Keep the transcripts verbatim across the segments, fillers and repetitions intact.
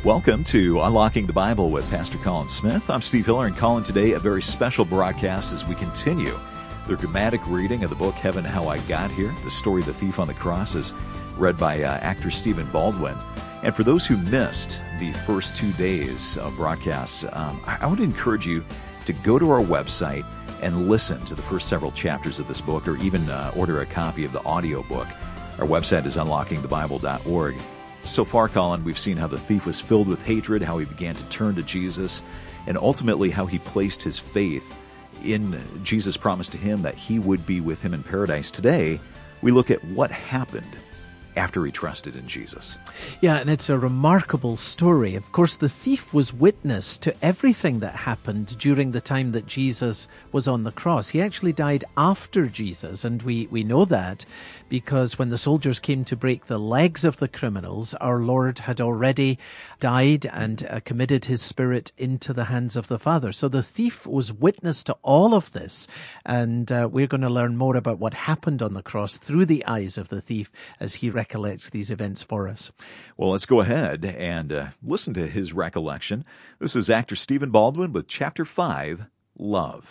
Welcome to Unlocking the Bible with Pastor Colin Smith. I'm Steve Hiller, and Colin, today a very special broadcast as we continue the dramatic reading of the book Heaven, How I Got Here. The story of the thief on the cross is read by uh, actor Stephen Baldwin. And for those who missed the first two days of broadcasts, um, I, I would encourage you to go to our website and listen to the first several chapters of this book, or even uh, order a copy of the audio book. Our website is unlocking the bible dot org. So far, Colin, we've seen how the thief was filled with hatred, how he began to turn to Jesus, and ultimately how he placed his faith in Jesus' promise to him that he would be with him in paradise. Today, we look at what happened after he trusted in Jesus. Yeah, and it's a remarkable story. Of course, the thief was witness to everything that happened during the time that Jesus was on the cross. He actually died after Jesus, and we, we know that because when the soldiers came to break the legs of the criminals, our Lord had already died and uh, committed his spirit into the hands of the Father. So the thief was witness to all of this, and uh, we're going to learn more about what happened on the cross through the eyes of the thief as he recollects these events for us. Well, let's go ahead and uh, listen to his recollection. This is actor Stephen Baldwin with Chapter five, Love.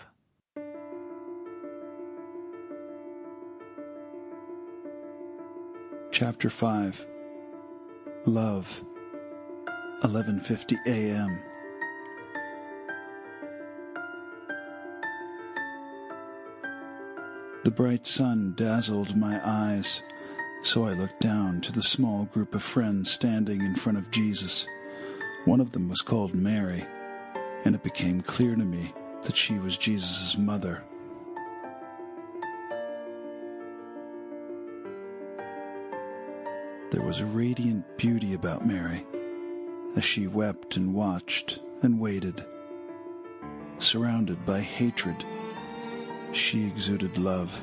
Chapter five, Love, eleven fifty a.m. The bright sun dazzled my eyes, so I looked down to the small group of friends standing in front of Jesus. One of them was called Mary, and it became clear to me that she was Jesus' mother. There was a radiant beauty about Mary as she wept and watched and waited. Surrounded by hatred, she exuded love.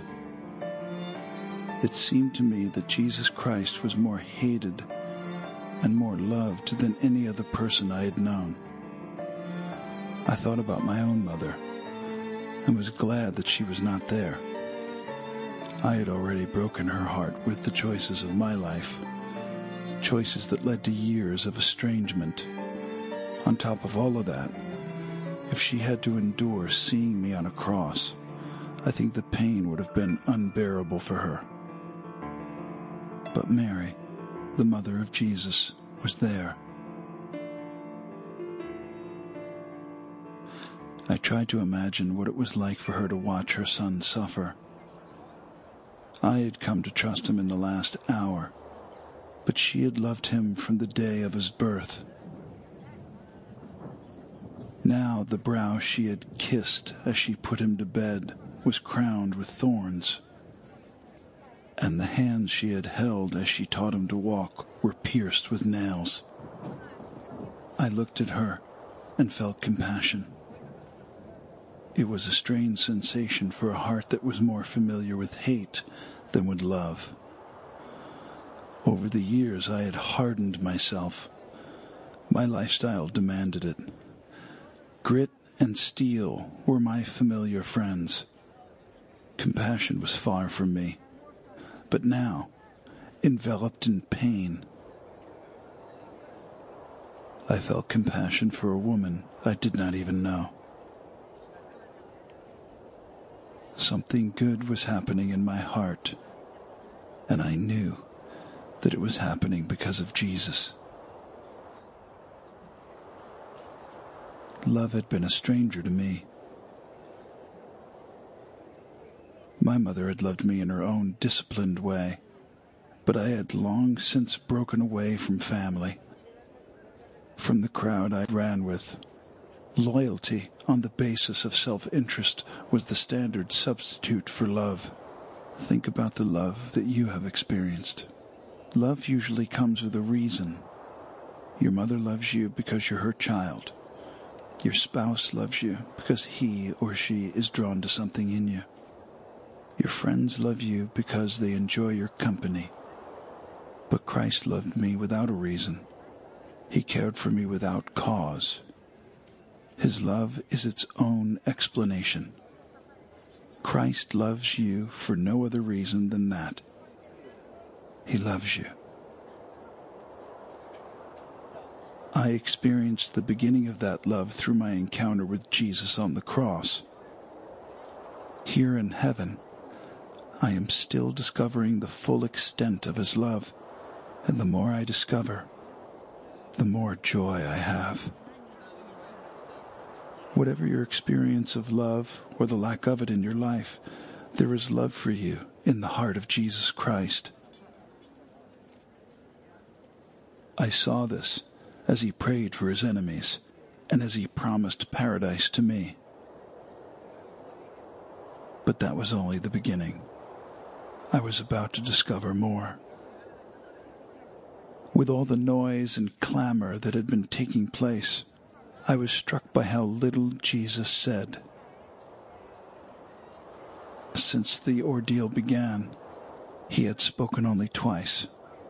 It seemed to me that Jesus Christ was more hated and more loved than any other person I had known. I thought about my own mother and was glad that she was not there. I had already broken her heart with the choices of my life, choices that led to years of estrangement. On top of all of that, if she had to endure seeing me on a cross, I think the pain would have been unbearable for her. But Mary, the mother of Jesus, was there. I tried to imagine what it was like for her to watch her son suffer. I had come to trust him in the last hour, but she had loved him from the day of his birth. Now the brow she had kissed as she put him to bed was crowned with thorns, and the hands she had held as she taught him to walk were pierced with nails. I looked at her and felt compassion. It was a strange sensation for a heart that was more familiar with hate than with love. Over the years, I had hardened myself. My lifestyle demanded it. Grit and steel were my familiar friends. Compassion was far from me. But now, enveloped in pain, I felt compassion for a woman I did not even know. Something good was happening in my heart, and I knew that it was happening because of Jesus. Love had been a stranger to me. My mother had loved me in her own disciplined way, but I had long since broken away from family, from the crowd I ran with. Loyalty on the basis of self-interest was the standard substitute for love. Think about the love that you have experienced. Love usually comes with a reason. Your mother loves you because you're her child. Your spouse loves you because he or she is drawn to something in you. Your friends love you because they enjoy your company. But Christ loved me without a reason. He cared for me without cause. His love is its own explanation. Christ loves you for no other reason than that. He loves you. I I experienced the beginning of that love through my encounter with Jesus on the cross. Here in heaven, I am still discovering the full extent of his love, and the more I discover, the more joy I have. Whatever your experience of love or the lack of it in your life, there is love for you in the heart of Jesus Christ. I saw this as he prayed for his enemies and as he promised paradise to me. But that was only the beginning. I was about to discover more. With all the noise and clamor that had been taking place, I was struck by how little Jesus said. Since the ordeal began, he had spoken only twice.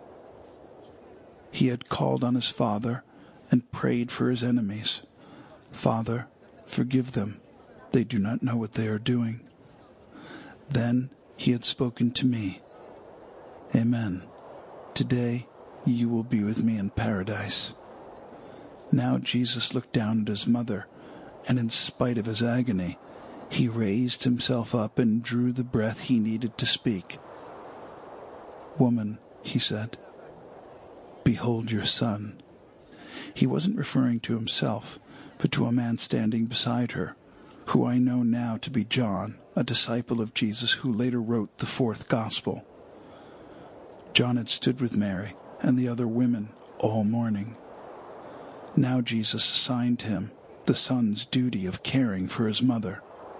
He had called on his Father and prayed for his enemies. Father, forgive them. They do not know what they are doing. Then he had spoken to me. Amen. Today you will be with me in paradise. Now Jesus looked down at his mother, and in spite of his agony, he raised himself up and drew the breath he needed to speak. Woman, he said, behold your son. He wasn't referring to himself, but to a man standing beside her, who I know now to be John, a disciple of Jesus who later wrote the fourth gospel. John had stood with Mary and the other women all morning. Now Jesus assigned him the son's duty of caring for his mother.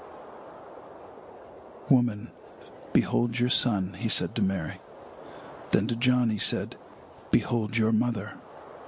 Woman, behold your son, he said to Mary. Then to John he said, behold your mother.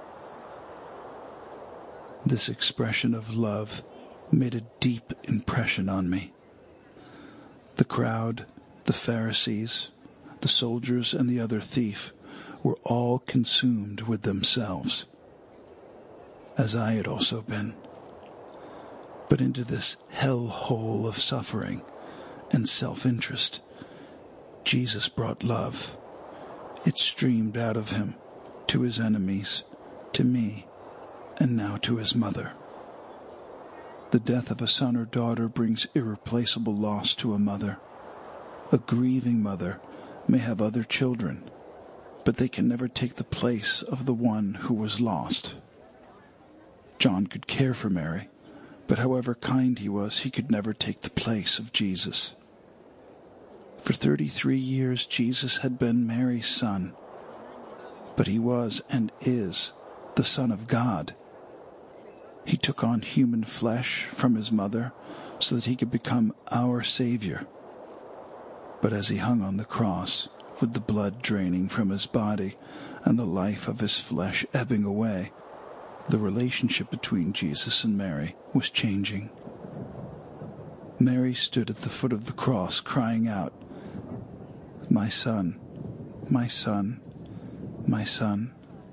This expression of love made a deep impression on me. The crowd, the Pharisees, the soldiers, and the other thief were all consumed with themselves, as I had also been. But into this hell-hole of suffering and self-interest, Jesus brought love. It streamed out of him to his enemies, to me, and now to his mother. The death of a son or daughter brings irreplaceable loss to a mother. A grieving mother may have other children, but they can never take the place of the one who was lost. John could care for Mary, but however kind he was, he could never take the place of Jesus. For thirty-three years, Jesus had been Mary's son, but he was and is the Son of God. He took on human flesh from his mother so that he could become our Savior. But as he hung on the cross, with the blood draining from his body and the life of his flesh ebbing away, the relationship between Jesus and Mary was changing. Mary stood at the foot of the cross crying out, "My son, my son, my son."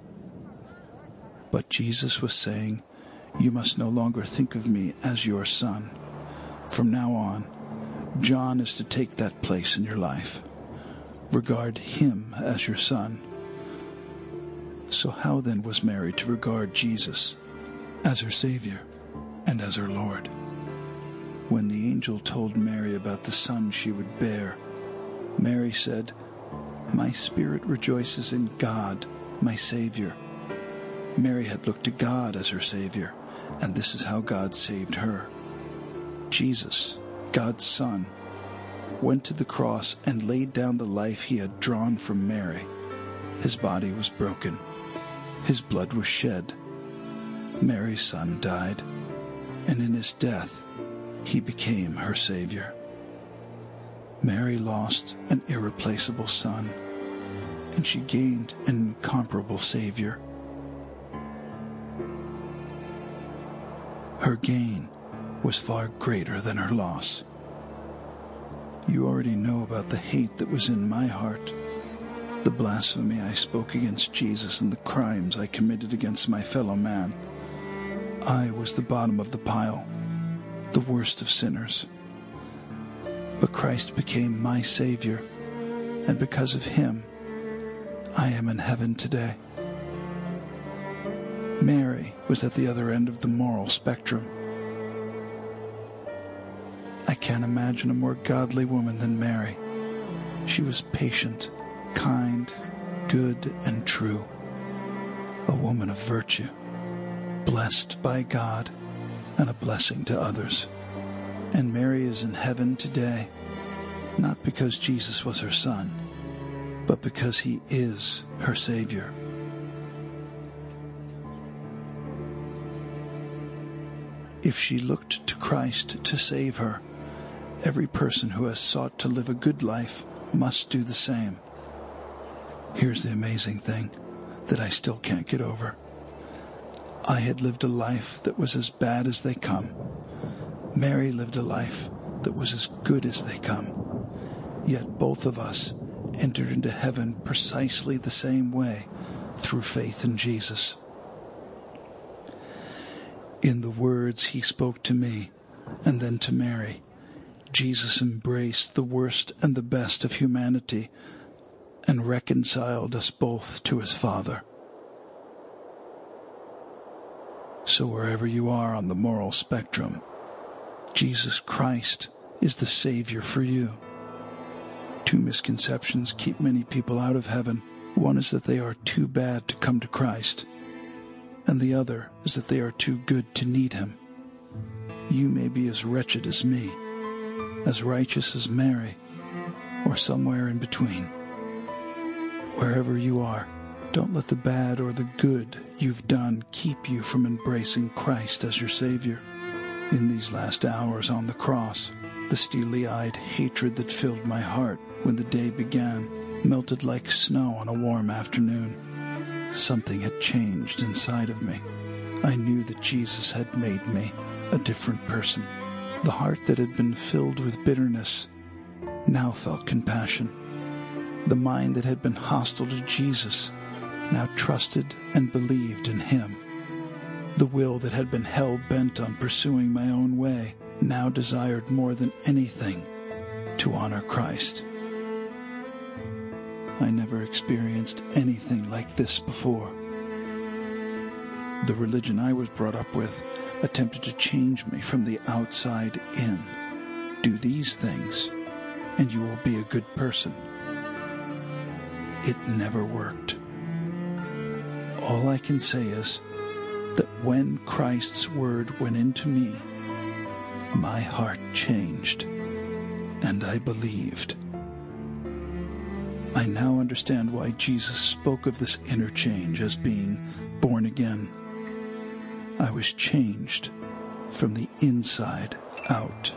But Jesus was saying, "You must no longer think of me as your son. From now on, John is to take that place in your life. Regard him as your son." So how then was Mary to regard Jesus as her Savior and as her Lord? When the angel told Mary about the son she would bear, Mary said, "My spirit rejoices in God, my Savior." Mary had looked to God as her Savior, and this is how God saved her. Jesus, God's Son, went to the cross and laid down the life he had drawn from Mary. His body was broken. His blood was shed. Mary's son died, and in his death, he became her Savior. Mary lost an irreplaceable son, and she gained an incomparable Savior. Her gain was far greater than her loss. You already know about the hate that was in my heart, the blasphemy I spoke against Jesus, and the crimes I committed against my fellow man. I was the bottom of the pile, the worst of sinners. But Christ became my Savior, and because of him, I am in heaven today. Mary was at the other end of the moral spectrum. I can't imagine a more godly woman than Mary. She was patient, kind, good, and true. A woman of virtue, blessed by God, and a blessing to others. And Mary is in heaven today, not because Jesus was her son, but because he is her Savior. If she looked to Christ to save her, every person who has sought to live a good life must do the same. Here's the amazing thing that I still can't get over. I had lived a life that was as bad as they come. Mary lived a life that was as good as they come. Yet both of us entered into heaven precisely the same way, through faith in Jesus. In the words he spoke to me, and then to Mary, Jesus embraced the worst and the best of humanity and reconciled us both to his Father. So wherever you are on the moral spectrum, Jesus Christ is the Savior for you. Two misconceptions keep many people out of heaven. One is that they are too bad to come to Christ, and the other is that they are too good to need him. You may be as wretched as me, as righteous as Mary, or somewhere in between. Wherever you are, don't let the bad or the good you've done keep you from embracing Christ as your Savior. In these last hours on the cross, the steely-eyed hatred that filled my heart when the day began melted like snow on a warm afternoon. Something had changed inside of me. I knew that Jesus had made me a different person. The heart that had been filled with bitterness now felt compassion. The mind that had been hostile to Jesus now trusted and believed in him. The will that had been hell-bent on pursuing my own way now desired more than anything to honor Christ. I never experienced anything like this before. The religion I was brought up with attempted to change me from the outside in. Do these things, and you will be a good person. It never worked. All I can say is that when Christ's word went into me, my heart changed, and I believed. I now understand why Jesus spoke of this inner change as being born again. I was changed from the inside out.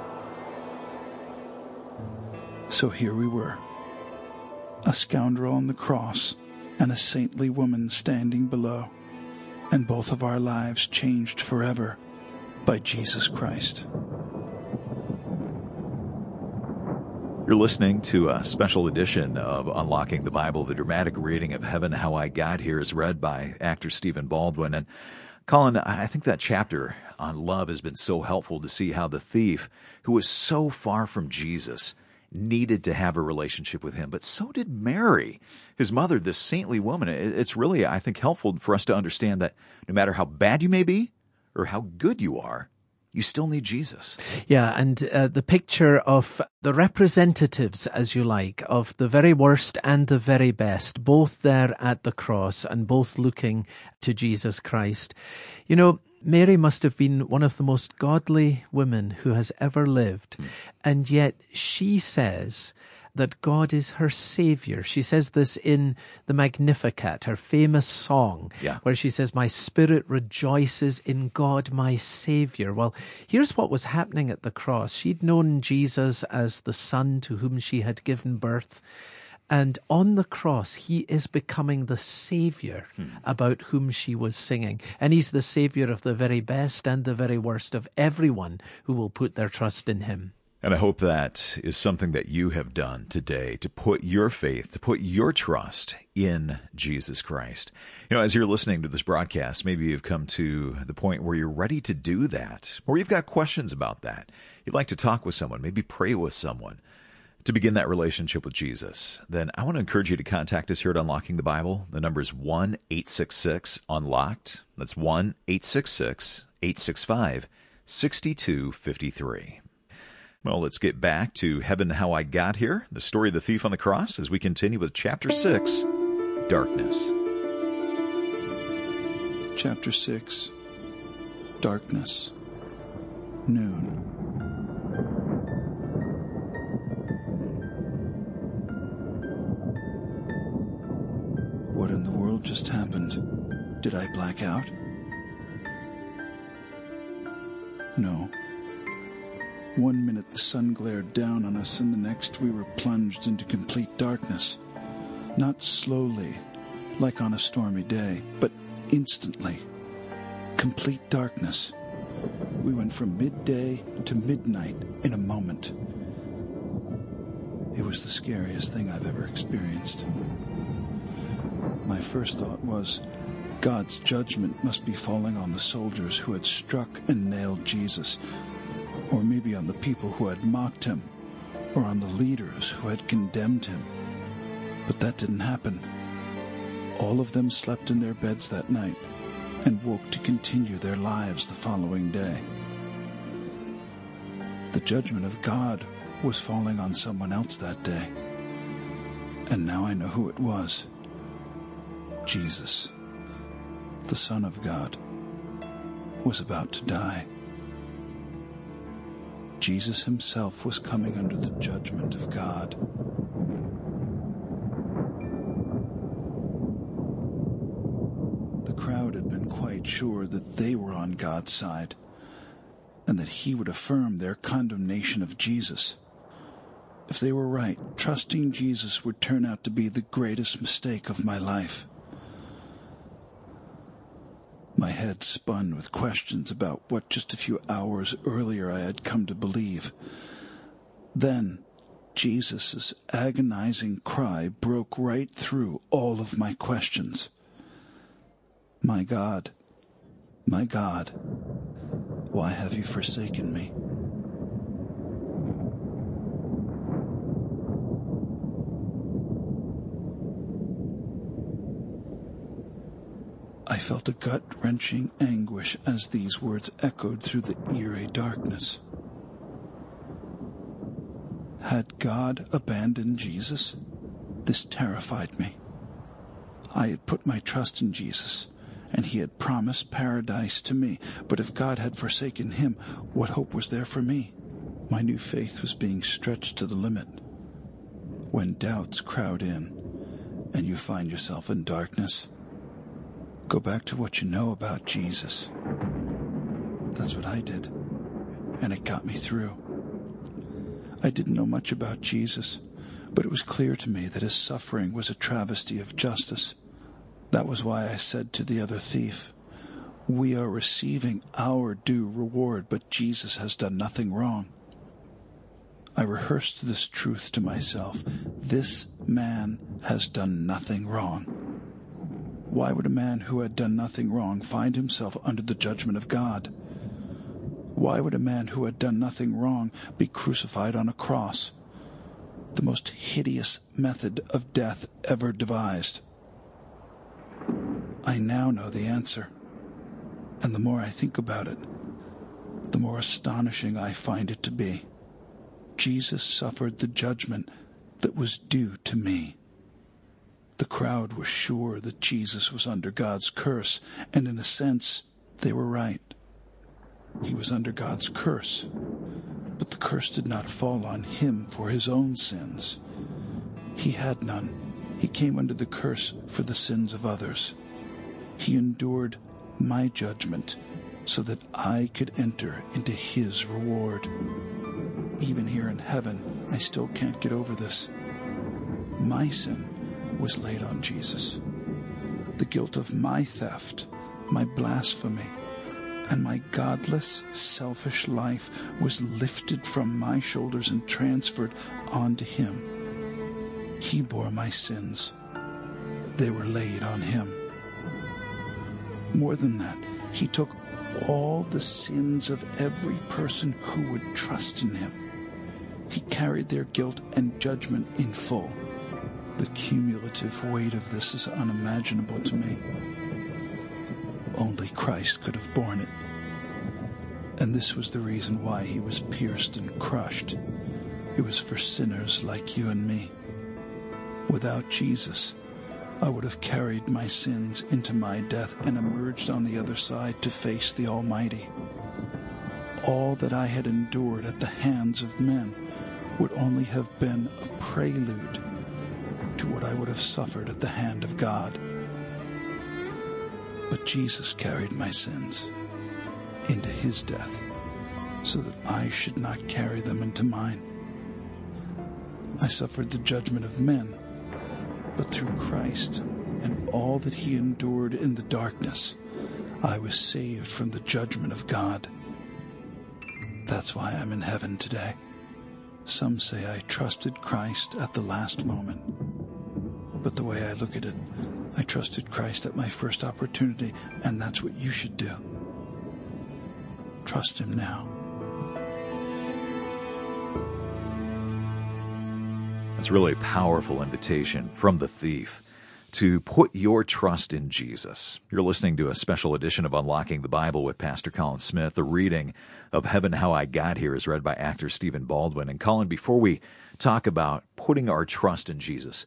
So here we were, a scoundrel on the cross and a saintly woman standing below, and both of our lives changed forever by Jesus Christ. You're listening to a special edition of Unlocking the Bible. The dramatic reading of Heaven, How I Got Here is read by actor Stephen Baldwin. And Colin, I think that chapter on love has been so helpful to see how the thief, who was so far from Jesus, needed to have a relationship with him. But so did Mary, his mother, this saintly woman. It's really, I think, helpful for us to understand that no matter how bad you may be or how good you are, you still need Jesus. Yeah, and uh, the picture of the representatives, as you like, of the very worst and the very best, both there at the cross and both looking to Jesus Christ. You know, Mary must have been one of the most godly women who has ever lived. Mm. And yet she says that God is her Savior. She says this in the Magnificat, her famous song, yeah. where she says, "My spirit rejoices in God, my Savior." Well, here's what was happening at the cross. She'd known Jesus as the Son to whom she had given birth. And on the cross, he is becoming the Savior hmm. about whom she was singing. And he's the Savior of the very best and the very worst of everyone who will put their trust in him. And I hope that is something that you have done today, to put your faith, to put your trust in Jesus Christ. You know, as you're listening to this broadcast, maybe you've come to the point where you're ready to do that, or you've got questions about that. You'd like to talk with someone, maybe pray with someone. to begin that relationship with Jesus, then I want to encourage you to contact us here at Unlocking the Bible. The number is one eight six six unlocked. That's one eight six six, eight six five, six two five three. Well, let's get back to Heaven How I Got Here, the story of the thief on the cross, as we continue with Chapter six, Darkness. Chapter six, Darkness, Noon. What in the world just happened? Did I black out? No. One minute the sun glared down on us, and the next we were plunged into complete darkness. Not slowly, like on a stormy day, but instantly. Complete darkness. We went from midday to midnight in a moment. It was the scariest thing I've ever experienced. My first thought was, God's judgment must be falling on the soldiers who had struck and nailed Jesus, or maybe on the people who had mocked him, or on the leaders who had condemned him. But that didn't happen. All of them slept in their beds that night and woke to continue their lives the following day. The judgment of God was falling on someone else that day, and now I know who it was. Jesus, the Son of God, was about to die. Jesus himself was coming under the judgment of God. The crowd had been quite sure that they were on God's side, and that he would affirm their condemnation of Jesus. If they were right, trusting Jesus would turn out to be the greatest mistake of my life. My head spun with questions about what just a few hours earlier I had come to believe. Then, Jesus' agonizing cry broke right through all of my questions. My God, my God, why have you forsaken me? I felt a gut-wrenching anguish as these words echoed through the eerie darkness. Had God abandoned Jesus? This terrified me. I had put my trust in Jesus, and he had promised paradise to me. But if God had forsaken him, what hope was there for me? My new faith was being stretched to the limit. When doubts crowd in, and you find yourself in darkness, go back to what you know about Jesus. That's what I did, and it got me through. I didn't know much about Jesus, but it was clear to me that his suffering was a travesty of justice. That was why I said to the other thief, "We are receiving our due reward, but Jesus has done nothing wrong." I rehearsed this truth to myself. This man has done nothing wrong. Why would a man who had done nothing wrong find himself under the judgment of God? Why would a man who had done nothing wrong be crucified on a cross? The most hideous method of death ever devised. I now know the answer, and the more I think about it, the more astonishing I find it to be. Jesus suffered the judgment that was due to me. The crowd was sure that Jesus was under God's curse, and in a sense, they were right. He was under God's curse, but the curse did not fall on him for his own sins. He had none. He came under the curse for the sins of others. He endured my judgment so that I could enter into his reward. Even here in heaven, I still can't get over this. My sin was laid on Jesus. The guilt of my theft, my blasphemy, and my godless, selfish life was lifted from my shoulders and transferred onto him. He bore my sins. They were laid on him. More than that, he took all the sins of every person who would trust in him. He carried their guilt and judgment in full. The cumulative weight of this is unimaginable to me. Only Christ could have borne it. And this was the reason why he was pierced and crushed. It was for sinners like you and me. Without Jesus, I would have carried my sins into my death and emerged on the other side to face the Almighty. All that I had endured at the hands of men would only have been a prelude to what I would have suffered at the hand of God. But Jesus carried my sins into his death so that I should not carry them into mine. I suffered the judgment of men, but through Christ and all that he endured in the darkness, I was saved from the judgment of God. That's why I'm in heaven today. Some say I trusted Christ at the last moment. But the way I look at it, I trusted Christ at my first opportunity, and that's what you should do. Trust him now. That's really a powerful invitation from the thief to put your trust in Jesus. You're listening to a special edition of Unlocking the Bible with Pastor Colin Smith. The reading of Heaven, How I Got Here is read by actor Stephen Baldwin. And Colin, before we talk about putting our trust in Jesus,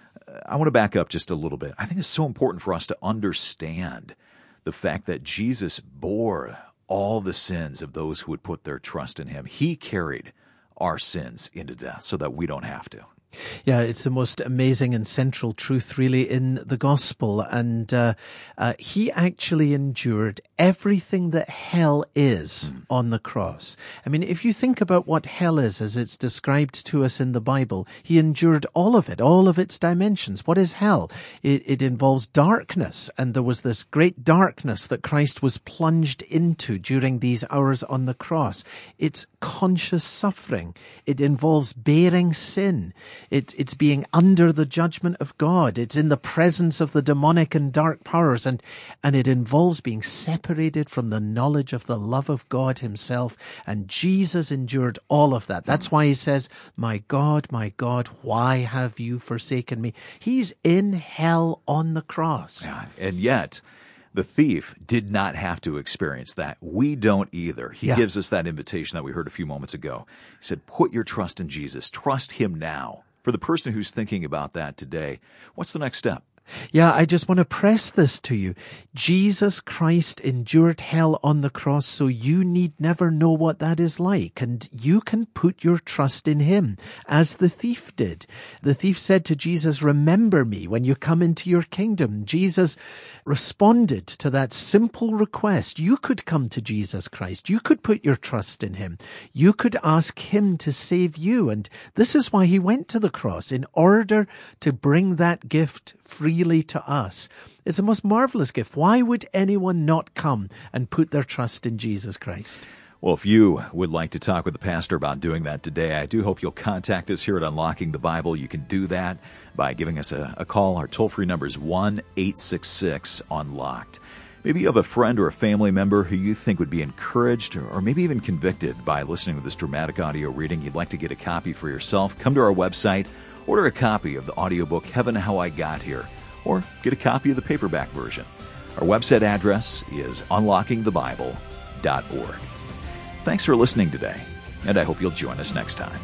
I want to back up just a little bit. I think it's so important for us to understand the fact that Jesus bore all the sins of those who would put their trust in him. He carried our sins into death so that we don't have to. Yeah, it's the most amazing and central truth really in the gospel. And uh, uh, he actually endured everything that hell is mm. on the cross. I mean, if you think about what hell is as it's described to us in the Bible, he endured all of it, all of its dimensions. What is hell? It, it involves darkness. And there was this great darkness that Christ was plunged into during these hours on the cross. It's conscious suffering. It involves bearing sin. It, it's being under the judgment of God. It's in the presence of the demonic and dark powers, and, and it involves being separated from the knowledge of the love of God himself. And Jesus endured all of that. That's why he says, "My God, my God, why have you forsaken me?" He's in hell on the cross. Yeah, and yet the thief did not have to experience that. We don't either. He Yeah. gives us that invitation that we heard a few moments ago. He said, put your trust in Jesus. Trust him now. For the person who's thinking about that today, what's the next step? Yeah, I just want to press this to you. Jesus Christ endured hell on the cross, so you need never know what that is like. And you can put your trust in him, as the thief did. The thief said to Jesus, "Remember me when you come into your kingdom." Jesus responded to that simple request. You could come to Jesus Christ. You could put your trust in him. You could ask him to save you. And this is why he went to the cross, in order to bring that gift freely to us. It's a most marvelous gift. Why would anyone not come and put their trust in Jesus Christ? Well, if you would like to talk with the pastor about doing that today, I do hope you'll contact us here at Unlocking the Bible. You can do that by giving us a, a call. Our toll-free number is one eight six six unlocked. Maybe you have a friend or a family member who you think would be encouraged or, or maybe even convicted by listening to this dramatic audio reading. You'd like to get a copy for yourself. Come to our website, order a copy of the audiobook Heaven, How I Got Here, or get a copy of the paperback version. Our website address is unlocking the bible dot org. Thanks for listening today, and I hope you'll join us next time.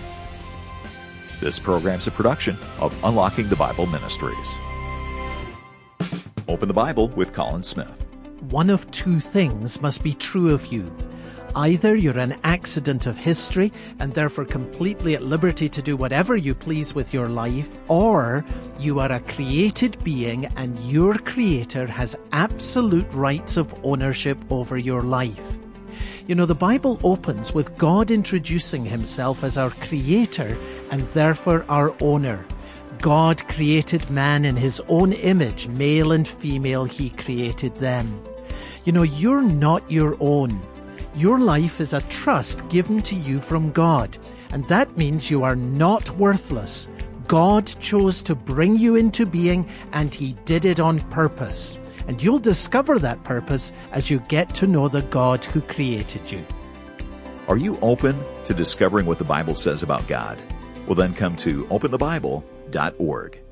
This program's a production of Unlocking the Bible Ministries. Open the Bible with Colin Smith. One of two things must be true of you. Either you're an accident of history and therefore completely at liberty to do whatever you please with your life, or you are a created being and your Creator has absolute rights of ownership over your life. You know, the Bible opens with God introducing himself as our Creator and therefore our owner. God created man in his own image, male and female, he created them. You know, you're not your own. Your life is a trust given to you from God, and that means you are not worthless. God chose to bring you into being, and he did it on purpose. And you'll discover that purpose as you get to know the God who created you. Are you open to discovering what the Bible says about God? Well, then come to open the bible dot org.